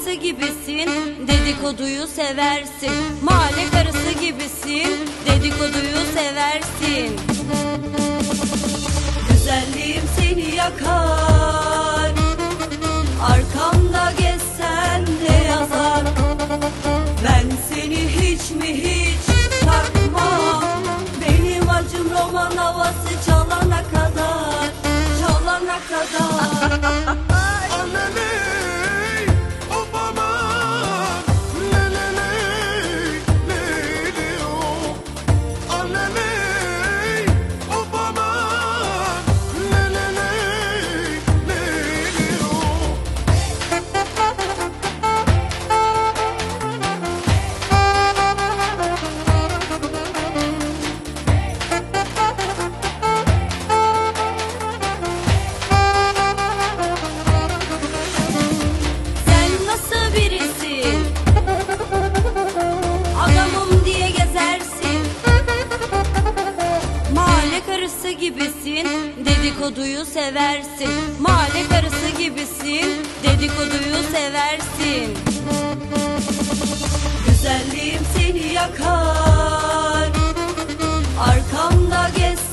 karısı gibisin, dedikoduyu seversin. Mahalle karısı gibisin, dedikoduyu seversin. Güzelliğim seni yakar, arkamda gezsen de yazar. Ben seni hiç mi hiç takmam, benim acım roman havası çalana kadar, çalana kadar. Karısı gibisin, dedikoduyu seversin. Mahalle karısı gibisin, dedikoduyu seversin. Güzelliğim seni yakar, arkamda gez